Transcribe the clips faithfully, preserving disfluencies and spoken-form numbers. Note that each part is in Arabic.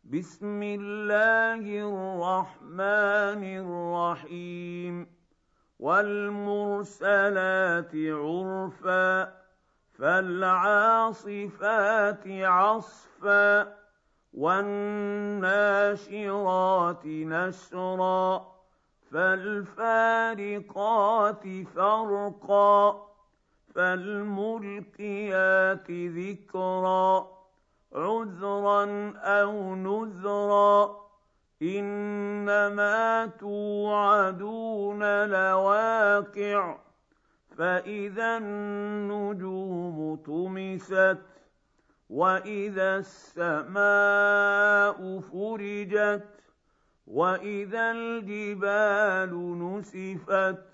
بسم الله الرحمن الرحيم والمرسلات عرفا فالعاصفات عصفا والناشرات نشرا فالفارقات فرقا فالملقيات ذكرا عذرا أو نذرا إنما توعدون لواقع فإذا النجوم طمست وإذا السماء فرجت وإذا الجبال نسفت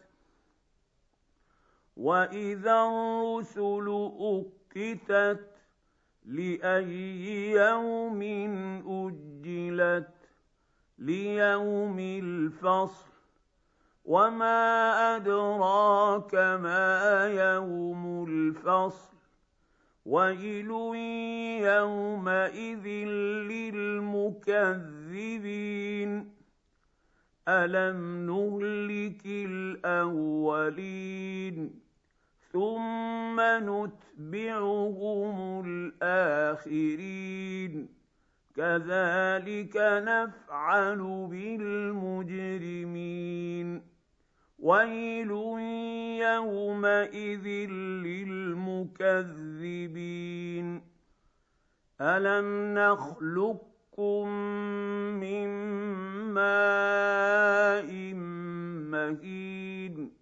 وإذا الرسل أقتت لأي يوم أجلت ليوم الفصل وما أدراك ما يوم الفصل ويل يومئذ للمكذبين ألم نهلك الأولين ثم نتبعهم الآخرين كذلك نفعل بالمجرمين ويل يومئذ للمكذبين ألم نخلقكم من ماء مهين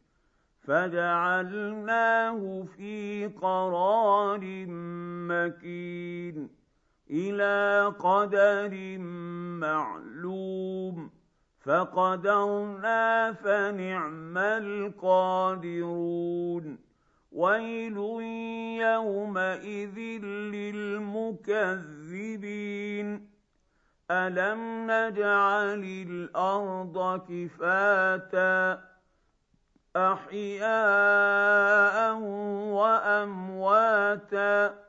فجعلناه في قرار مكين إلى قدر معلوم فقدرنا فنعم القادرون ويل يومئذ للمكذبين ألم نجعل الأرض كفاتا أحياء وأمواتا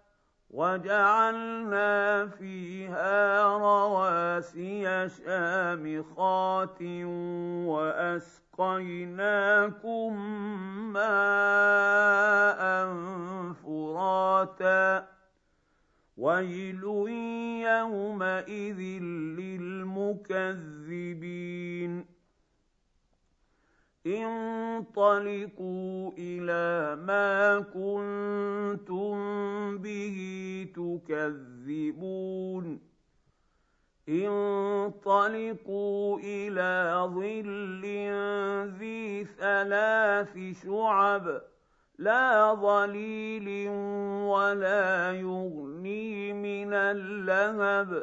وجعلنا فيها رواسي شامخات وأسقيناكم ماء فراتا ويل يومئذ للمكذبين انطلقوا إلى ما كنتم به تكذبون انطلقوا إلى ظل ذي ثلاث شعب لا ظليل ولا يغني من اللهب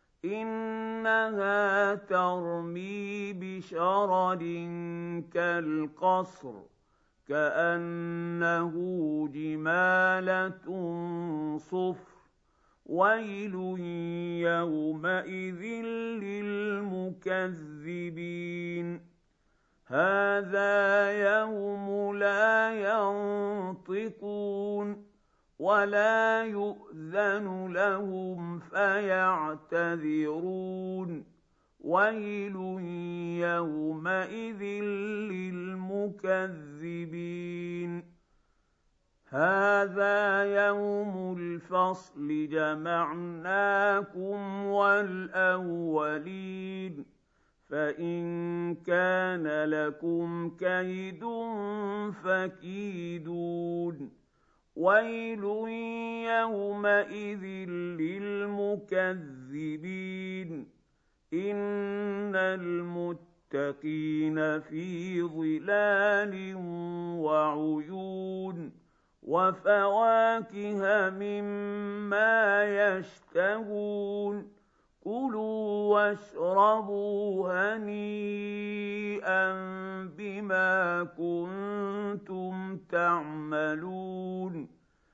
إنها ترمي بشرر كالقصر كأنه جمالة صفر ويل يومئذ للمكذبين هذا يوم لا ينطقون ولا يؤذن لهم فيعتذرون ويل يومئذ للمكذبين هذا يوم الفصل جمعناكم والأولين فإن كان لكم كيد فكيدون ويل يومئذ للمكذبين إن المتقين في ظلال وعيون وفواكه مما يشتهون كلوا واشربوا هنيئا بما كنتم تعملون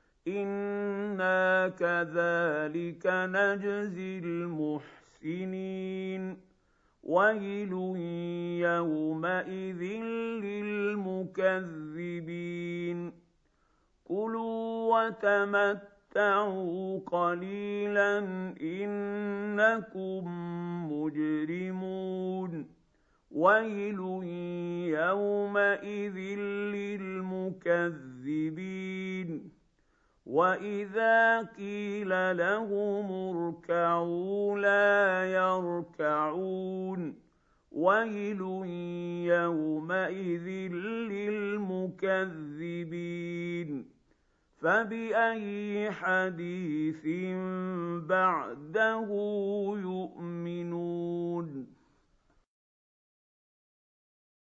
إنا كذلك نجزي المحسنين ويل يومئذ للمكذبين كلوا وتمتعوا قليلا إنكم المجرمون ويل يومئذ للمكذبين وإذا قيل لهم اركعوا لا يركعون ويل يومئذ للمكذبين فبأي حديث بعده يؤمنون